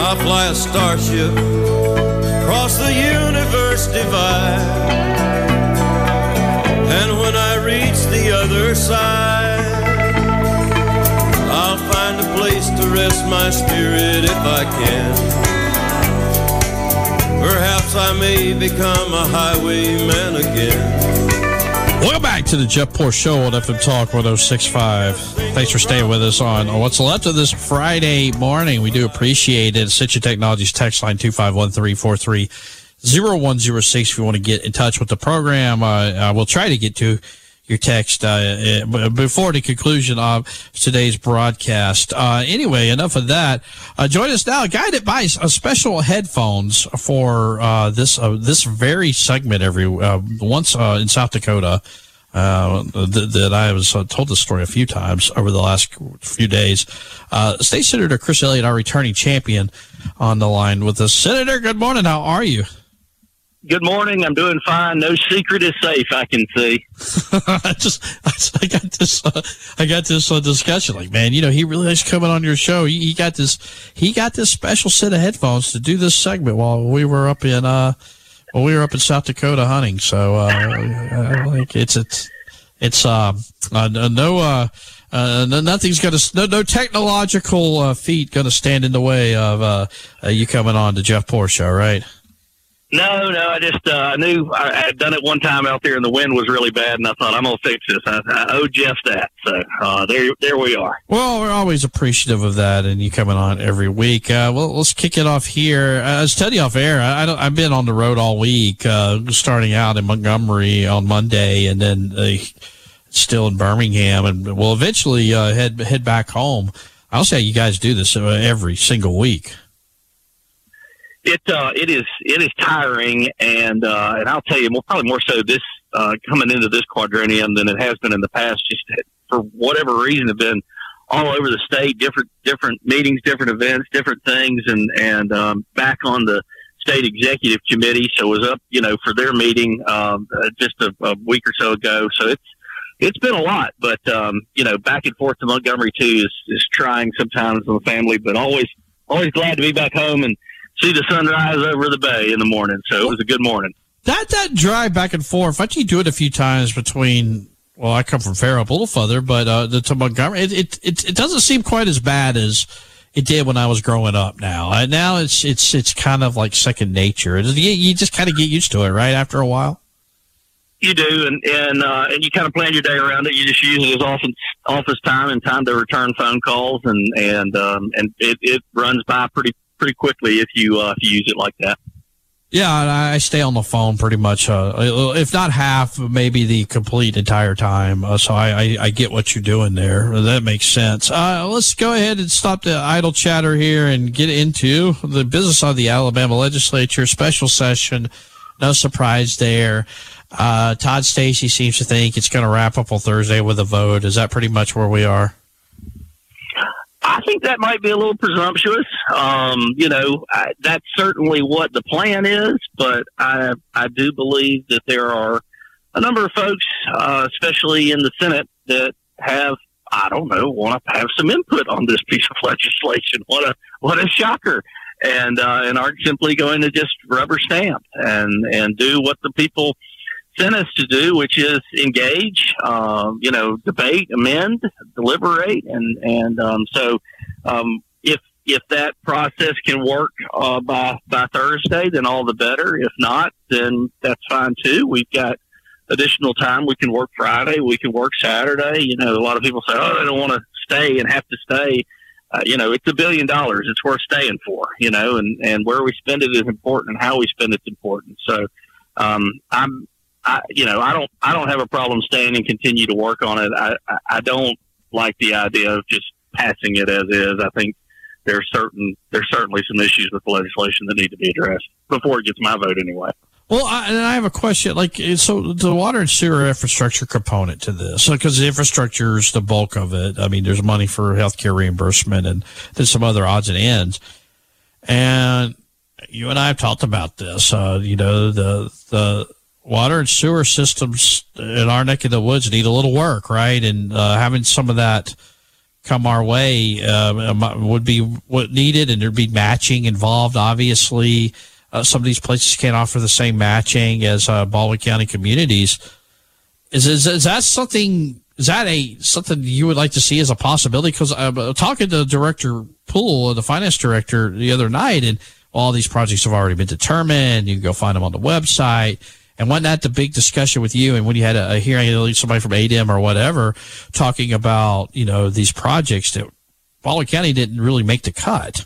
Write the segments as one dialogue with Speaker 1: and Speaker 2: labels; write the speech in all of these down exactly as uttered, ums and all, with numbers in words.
Speaker 1: I'll fly a starship across the universe divide, and when I reach the other side, I'll find a place to rest my spirit if I can. Perhaps I may become a highwayman again.
Speaker 2: Welcome back to the Jeff Poor Show on F M Talk one oh six point five. Thanks for staying with us on what's left of this Friday morning. We do appreciate it. Ascension Technologies text line two five one three four three zero one zero six if you want to get in touch with the program. Uh, I will try to get to your text uh, before the conclusion of today's broadcast. Uh, anyway, enough of that. Uh, join us now. A guy that buys a special headphones for uh, this uh, this very segment every uh, once uh, in South Dakota. Uh, th- that I was uh, told this story a few times over the last few days. Uh, State Senator Chris Elliott, our returning champion, on the line with us. Senator, good morning. How are you?
Speaker 3: Good morning. I'm doing fine. No secret is safe, I can see.
Speaker 2: I just, I got this, uh, I got this uh, discussion. Like, man, you know, he really likes coming on your show. He, he got this, he got this special set of headphones to do this segment while we were up in, uh, while we were up in South Dakota hunting. So, uh, like, it's, it's, it's, um, uh, no, uh, uh, nothing's gonna, no, no technological uh, feat gonna stand in the way of uh, uh, you coming on the Jeff Poor Show, right?
Speaker 3: No, no, I just uh, I knew I, I had done it one time out there and the wind was really bad, and I thought, I'm going to fix this. I, I owe Jeff that. So uh, there there we are.
Speaker 2: Well, we're always appreciative of that, and you coming on every week. Uh, well, let's kick it off here. I was telling you off air, I, I don't, I've been on the road all week, uh, starting out in Montgomery on Monday, and then uh, still in Birmingham, and we'll eventually uh, head, head back home. I'll say you guys do this every single week.
Speaker 3: It uh, it is it is tiring, and uh, and I'll tell you, more, probably more so this uh, coming into this quadrennium than it has been in the past. Just for whatever reason, have been all over the state, different different meetings, different events, different things, and and um, back on the state executive committee. So I was up, you know, for their meeting um, uh, just a, a week or so ago. So it's it's been a lot, but um, you know, back and forth to Montgomery too is is trying sometimes on the family, but always always glad to be back home and see the sunrise over the bay in the morning. So it was a good morning.
Speaker 2: That that drive back and forth, I do it a few times between, well, I come from Fair Up a little further, but uh, the, to Montgomery, it, it it it doesn't seem quite as bad as it did when I was growing up now. And now it's it's it's kind of like second nature. It, you, you just kind of get used to it, right, after a while?
Speaker 3: You do, and and uh, and you kind of plan your day around it. You just use it as office office time and time to return phone calls, and and um, and it, it runs by pretty pretty quickly if you uh, if you use it like that.
Speaker 2: Yeah, I stay on the phone pretty much, uh, if not half, maybe the complete entire time. Uh, so I, I, I get what you're doing there. That makes sense. Uh, let's go ahead and stop the idle chatter here and get into the business of the Alabama legislature. Special session, no surprise there. Uh, Todd Stacey seems to think it's going to wrap up on Thursday with a vote. Is that pretty much where we are?
Speaker 3: I think that might be a little presumptuous. Um, you know, I, that's certainly what the plan is, but I I do believe that there are a number of folks, uh, especially in the Senate, that have, I don't know, want to have some input on this piece of legislation. What a what a shocker. And uh, and aren't simply going to just rubber stamp and, and do what the people sent us to do, which is engage, um, you know, debate, amend, deliberate, and and um, so um, if if that process can work uh, by by Thursday, then all the better. If not, then that's fine too. We've got additional time. We can work Friday. We can work Saturday. You know, a lot of people say, "Oh, they don't want to stay and have to stay." Uh, you know, it's a billion dollars. It's worth staying for. You know, and and where we spend it is important, and how we spend it's important. So um, I'm. I, you know, I don't, I don't have a problem staying and continue to work on it. I, I, I don't like the idea of just passing it as is. I think there's certain, there's certainly some issues with the legislation that need to be addressed before it gets my vote anyway.
Speaker 2: Well, I, and I have a question, like, so the water and sewer infrastructure component to this, because the infrastructure is the bulk of it. I mean, there's money for healthcare reimbursement and there's some other odds and ends. And you and I have talked about this, uh, you know, the, the, water and sewer systems in our neck of the woods need a little work, right? And uh, having some of that come our way uh, would be what needed, and there'd be matching involved. Obviously, uh, some of these places can't offer the same matching as uh, Baldwin County communities. Is, is is that something? Is that a something you would like to see as a possibility? Because I'm uh, talking to Director Poole, the finance director, the other night, and all these projects have already been determined. You can go find them on the website. And wasn't that the big discussion with you? And when you had a, a hearing, somebody from A D M or whatever, talking about, you know, these projects that Baldwin County didn't really make the cut.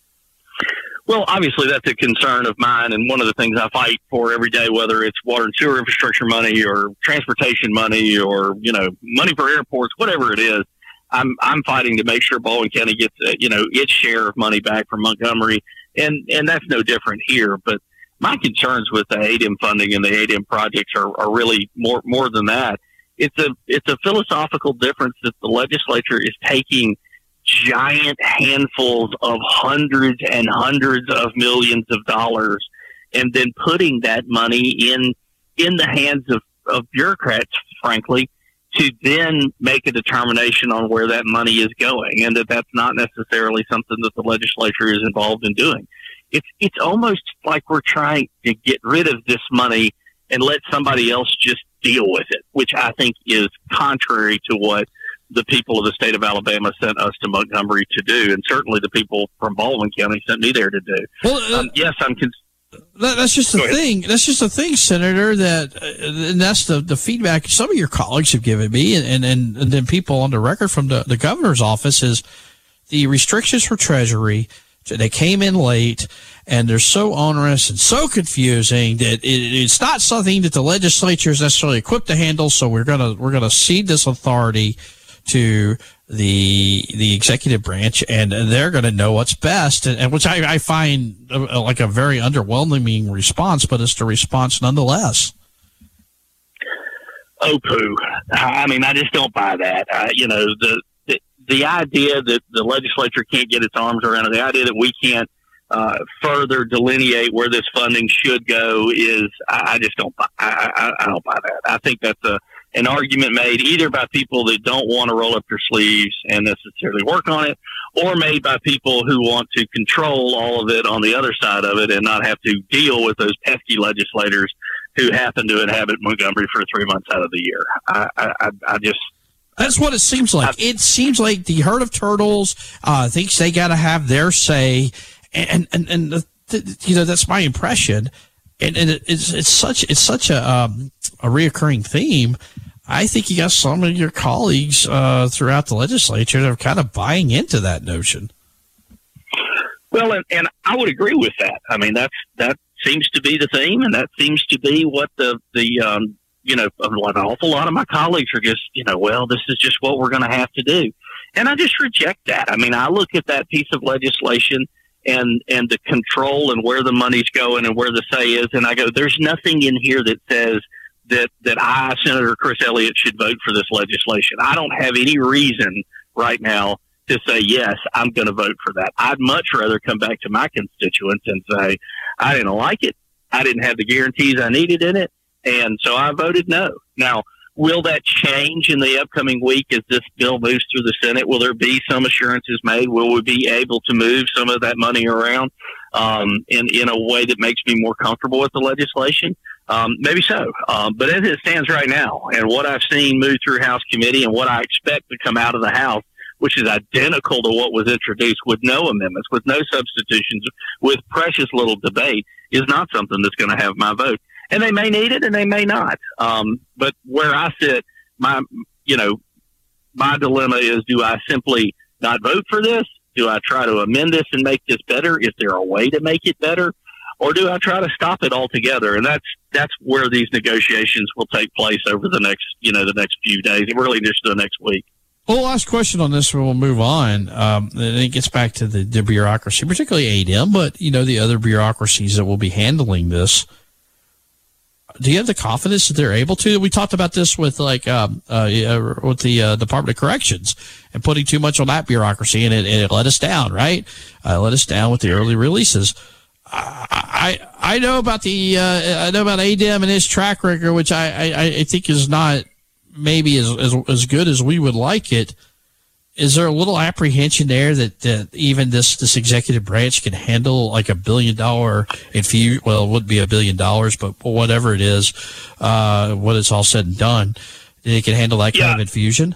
Speaker 3: Well, obviously that's a concern of mine, and one of the things I fight for every day, whether it's water and sewer infrastructure money or transportation money or, you know, money for airports, whatever it is, I'm I'm fighting to make sure Baldwin County gets, uh, you know, its share of money back from Montgomery, and, and that's no different here. But my concerns with the A D M funding and the A D M projects are, are really more more than that. It's a it's a philosophical difference that the legislature is taking giant handfuls of hundreds and hundreds of millions of dollars and then putting that money in in the hands of, of bureaucrats, frankly, to then make a determination on where that money is going, and that that's not necessarily something that the legislature is involved in doing. It's it's almost like we're trying to get rid of this money and let somebody else just deal with it, which I think is contrary to what the people of the state of Alabama sent us to Montgomery to do, and certainly the people from Baldwin County sent me there to do.
Speaker 2: Well, uh,
Speaker 3: um, yes, I'm. Cons-
Speaker 2: that, that's just the thing. That's just the thing, Senator. That uh, and that's the, the feedback some of your colleagues have given me, and and, and then people on the record from the, the governor's office is the restrictions for Treasury. They came in late, and they're so onerous and so confusing that it, it's not something that the legislature is necessarily equipped to handle. So we're gonna we're gonna cede this authority to the the executive branch, and they're going to know what's best, and, and which I, I find uh, like a very underwhelming response, but it's the response nonetheless.
Speaker 3: Oh, poo. I mean, I just don't buy that. Uh, you know, the, the the idea that the legislature can't get its arms around it, the idea that we can't uh, further delineate where this funding should go is, I, I just don't buy, I, I, I don't buy that. I think that's a an argument made either by people that don't want to roll up their sleeves and necessarily work on it, or made by people who want to control all of it on the other side of it and not have to deal with those pesky legislators who happen to inhabit Montgomery for three months out of the year. I, I, I just...
Speaker 2: That's what it seems like. I, it seems like the herd of turtles uh, thinks they got to have their say, and and and the, the, you know, that's my impression. And, and it, it's it's such it's such a um, a reoccurring theme. I think you got some of your colleagues uh, throughout the legislature that are kind of buying into that notion.
Speaker 3: Well, and, and I would agree with that. I mean, that's that seems to be the theme, and that seems to be what the the um, you know, an awful lot of my colleagues are just, you know, well, this is just what we're going to have to do, and I just reject that. I mean, I look at that piece of legislation and and the control and where the money's going and where the say is, and I go, there's nothing in here that says that that I, Senator Chris Elliott, should vote for this legislation. I don't have any reason right now to say, yes, I'm going to vote for that. I'd much rather come back to my constituents and say, I didn't like it. I didn't have the guarantees I needed in it, and so I voted no. Now, will that change in the upcoming week as this bill moves through the Senate? Will there be some assurances made? Will we be able to move some of that money around um, in, in a way that makes me more comfortable with the legislation? Um, maybe so. Um, but as it stands right now, and what I've seen move through House committee and what I expect to come out of the House, which is identical to what was introduced with no amendments, with no substitutions, with precious little debate, is not something that's going to have my vote. And they may need it and they may not. Um, but where I sit, my, you know, my dilemma is, do I simply not vote for this? Do I try to amend this and make this better? Is there a way to make it better? Or do I try to stop it altogether? And that's that's where these negotiations will take place over the next, you know, the next few days, really just the next week.
Speaker 2: Well, last question on this, and we'll move on. Um, and it gets back to the, the bureaucracy, particularly A D M, but, you know, the other bureaucracies that will be handling this. Do you have the confidence that they're able to? We talked about this with, like, um, uh, with the uh, Department of Corrections and putting too much on that bureaucracy, and it, and it let us down, right? Uh, let us down with the early releases. I I know about the uh, I know about A D M and his track record, which I, I, I think is not maybe as, as as good as we would like it. Is there a little apprehension there that, that even this, this executive branch can handle like a billion dollar infusion? Well, it wouldn't be a billion dollars, but whatever it is, uh, when it's all said and done, they can handle that kind
Speaker 3: yeah.
Speaker 2: of infusion?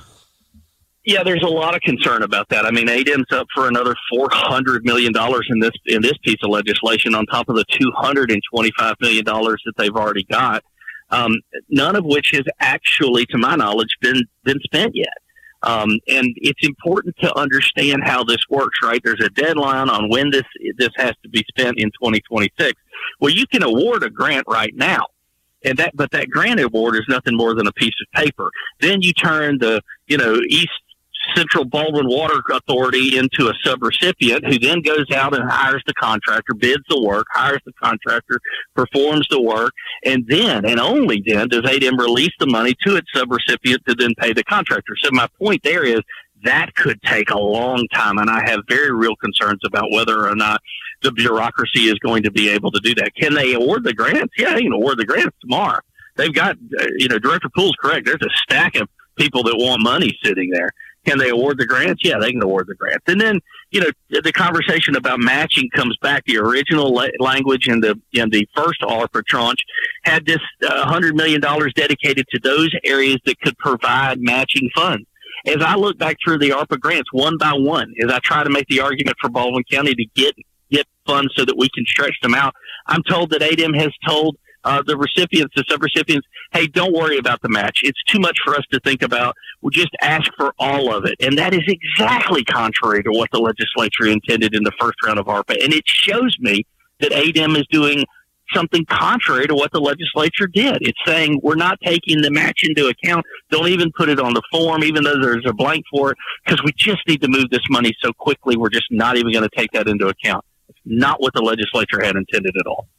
Speaker 3: Yeah, there's a lot of concern about that. I mean, A D M's up for another four hundred million dollars in this in this piece of legislation on top of the two hundred twenty-five million dollars that they've already got, um, none of which has actually, to my knowledge, been been spent yet. Um, and it's important to understand how this works, right? There's a deadline on when this this has to be spent in twenty twenty-six. Well, you can award a grant right now, and that but that grant award is nothing more than a piece of paper. Then you turn the you know East Central Baldwin Water Authority into a subrecipient who then goes out and hires the contractor, bids the work, hires the contractor, performs the work, and then, and only then, does A D M release the money to its subrecipient to then pay the contractor. So my point there is that could take a long time, and I have very real concerns about whether or not the bureaucracy is going to be able to do that. Can they award the grants? Yeah, they can award the grants tomorrow. They've got, uh, you know, Director Poole's correct. There's a stack of people that want money sitting there. Can they award the grants? Yeah, they can award the grants. And then, you know, the conversation about matching comes back. The original la- language in the in the first ARPA tranche had this uh, one hundred million dollars dedicated to those areas that could provide matching funds. As I look back through the ARPA grants one by one, as I try to make the argument for Baldwin County to get get funds so that we can stretch them out, I'm told that A D M has told Uh, the recipients, the subrecipients, hey, don't worry about the match. It's too much for us to think about. We'll just ask for all of it. And that is exactly contrary to what the legislature intended in the first round of ARPA. And it shows me that A D M is doing something contrary to what the legislature did. It's saying we're not taking the match into account. Don't even put it on the form, even though there's a blank for it, because we just need to move this money so quickly. We're just not even going to take that into account. It's not what the legislature had intended at all.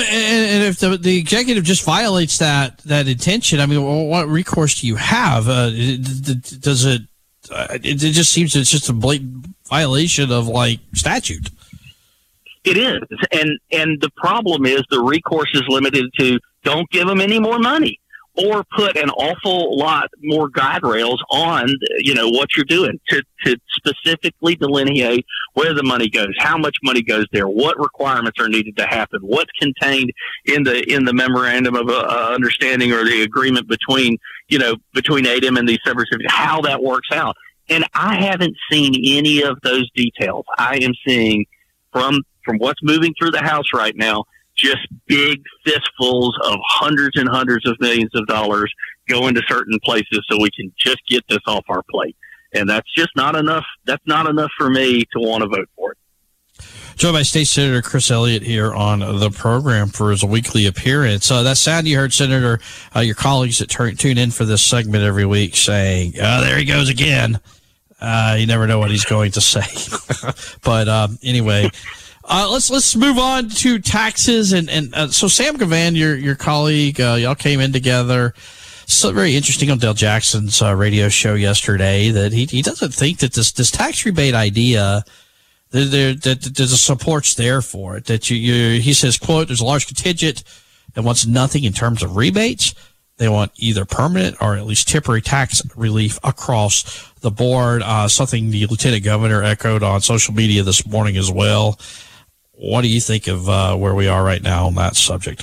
Speaker 2: And if the, the executive just violates that, that intention, I mean, what recourse do you have? Uh, does it, uh, it just seems it's just a blatant violation of like statute.
Speaker 3: It is. And, and the problem is the recourse is limited to don't give them any more money or put an awful lot more guide rails on, you know, what you're doing to, to specifically delineate where the money goes, how much money goes there, what requirements are needed to happen, what's contained in the, in the memorandum of uh, understanding or the agreement between, you know, between A D M and these subrecipients, how that works out. And I haven't seen any of those details. I am seeing from, from what's moving through the House right now, just big fistfuls of hundreds and hundreds of millions of dollars going to certain places so we can just get this off our plate. And that's just not enough. That's not enough for me to want to vote for it.
Speaker 2: Joined by State Senator Chris Elliott here on the program for his weekly appearance. Uh, that sound you heard, Senator, uh, your colleagues that turn, tune in for this segment every week saying, oh, there he goes again. Uh, you never know what he's going to say. But um, anyway... Uh, let's let's move on to taxes and and uh, so Sam Gavan, your your colleague, uh, y'all came in together. So very interesting on Dale Jackson's uh, radio show yesterday that he he doesn't think that this this tax rebate idea that there that, that there's a support's there for it. That you, you he says, quote, there's a large contingent that wants nothing in terms of rebates. They want either permanent or at least temporary tax relief across the board. Uh, something the Lieutenant Governor echoed on social media this morning as well. What do you think of uh, where we are right now on that subject?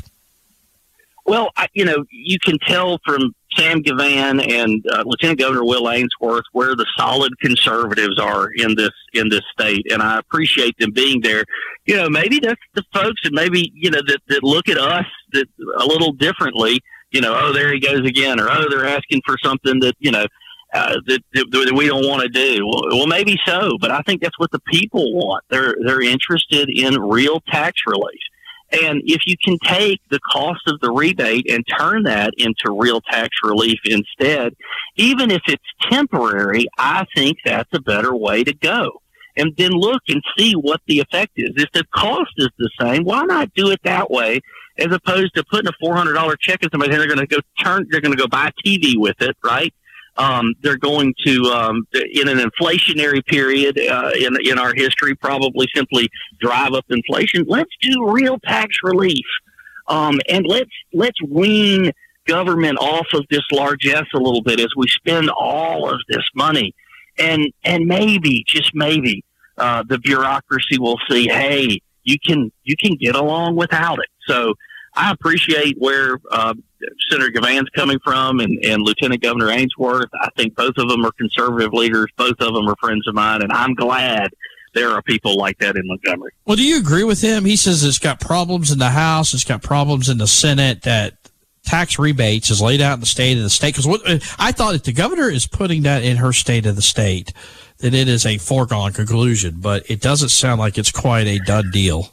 Speaker 3: Well, I, you know, you can tell from Sam Gavan and uh, Lieutenant Governor Will Ainsworth where the solid conservatives are in this in this state, and I appreciate them being there. You know, maybe that's the folks that maybe you know that, that look at us that a little differently. You know, oh, there he goes again, or oh, they're asking for something that you know. Uh, that, that, that we don't want to do. Well, well, maybe so, but I think that's what the people want. They're they're interested in real tax relief. And if you can take the cost of the rebate and turn that into real tax relief instead, even if it's temporary, I think that's a better way to go. And then look and see what the effect is. If the cost is the same, why not do it that way as opposed to putting a four hundred dollars check in somebody and they're going to go turn, they're going to go buy a T V with it, right? Um, they're going to, um, in an inflationary period uh, in in our history, probably simply drive up inflation. Let's do real tax relief, um, and let's let's wean government off of this largesse a little bit as we spend all of this money. and and maybe, just maybe, uh, the bureaucracy will see, hey, you can you can get along without it. So I appreciate where uh, Senator Gavan's coming from and, and Lieutenant Governor Ainsworth. I think both of them are conservative leaders. Both of them are friends of mine, and I'm glad there are people like that in Montgomery.
Speaker 2: Well, do you agree with him? He says it's got problems in the House, it's got problems in the Senate, that tax rebates is laid out in the state of the state. Because I thought if the governor is putting that in her state of the state, that it is a foregone conclusion, but it doesn't sound like it's quite a done deal.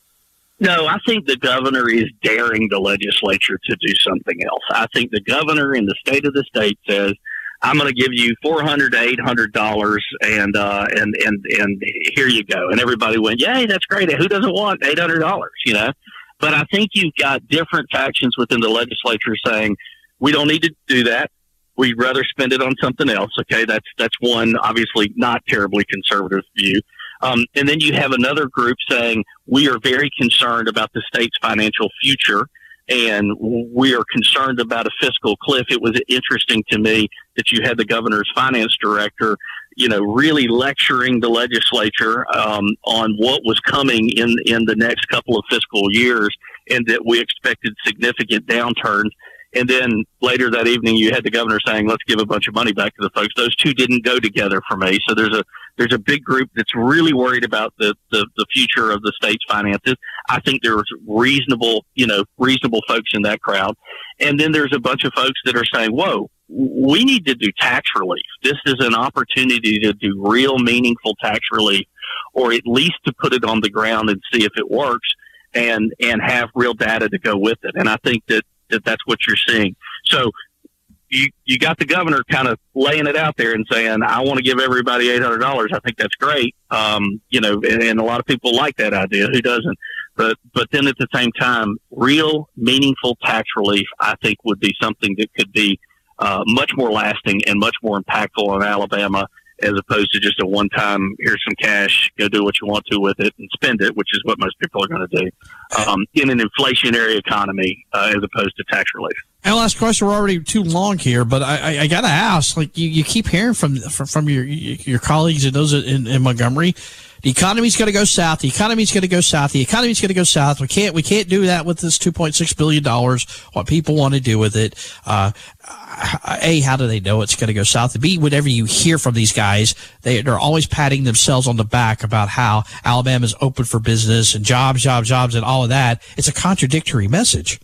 Speaker 3: No, I think the governor is daring the legislature to do something else. I think the governor in the state of the state says, I'm going to give you four hundred to eight hundred dollars, and uh, and and and here you go. And everybody went, yay, that's great. Who doesn't want eight hundred dollars? You know. But I think you've got different factions within the legislature saying we don't need to do that. We'd rather spend it on something else. Okay, that's that's one obviously not terribly conservative view. Um, and then you have another group saying we are very concerned about the state's financial future, and we are concerned about a fiscal cliff. It was interesting to me that you had the governor's finance director, you know, really lecturing the legislature um, on what was coming in, in the next couple of fiscal years, and that we expected significant downturns. And then later that evening, you had the governor saying, let's give a bunch of money back to the folks. Those two didn't go together for me. So there's a there's a big group that's really worried about the, the, the future of the state's finances. I think there's reasonable, you know, reasonable folks in that crowd. And then there's a bunch of folks that are saying, whoa, we need to do tax relief. This is an opportunity to do real meaningful tax relief, or at least to put it on the ground and see if it works, and, and have real data to go with it. And I think that, that that's what you're seeing. So you, you got the governor kind of laying it out there and saying, I want to give everybody eight hundred dollars. I think that's great. Um, you know, and, and a lot of people like that idea. Who doesn't? But, but then at the same time, real meaningful tax relief, I think, would be something that could be uh, much more lasting and much more impactful in Alabama, as opposed to just a one-time, here's some cash, go do what you want to with it and spend it, which is what most people are going to do, um, in an inflationary economy, uh, as opposed to tax relief.
Speaker 2: And last question, we're already too long here, but I, I, I got to ask, like you, you keep hearing from, from, from your, your colleagues and those in, in Montgomery, the economy's going to go south. The economy's going to go south. The economy's going to go south. We can't, we can't do that with this two point six billion dollars, what people want to do with it. Uh, A, how do they know it's going to go south? B, whatever you hear from these guys, they, they're always patting themselves on the back about how Alabama's open for business and jobs, jobs, jobs, and all of that. It's a contradictory message.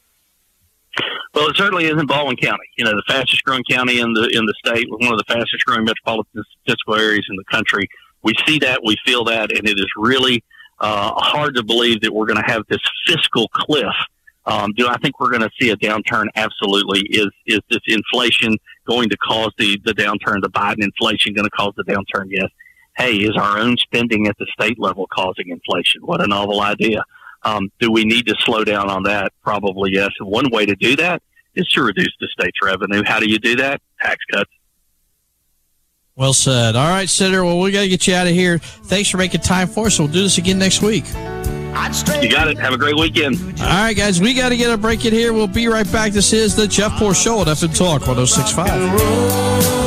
Speaker 3: Well, it certainly isn't Baldwin County. You know, the fastest growing county in the in the state, one of the fastest growing metropolitan statistical areas in the country. We see that, we feel that, and it is really uh, hard to believe that we're going to have this fiscal cliff. Um, do I think we're going to see a downturn? Absolutely. Is is this inflation going to cause the, the downturn? The Biden inflation going to cause the downturn? Yes. Hey, is our own spending at the state level causing inflation? What a novel idea. Um, do we need to slow down on that? Probably yes. And one way to do that is to reduce the state's revenue. How do you do that? Tax cuts.
Speaker 2: Well said. All right, Senator. Well, we got to get you out of here. Thanks for making time for us. We'll do this again next week.
Speaker 3: You got it. Have a great weekend.
Speaker 2: All right, guys. We got to get a break in here. We'll be right back. This is the Jeff Poor Show at F M Talk one oh six point five.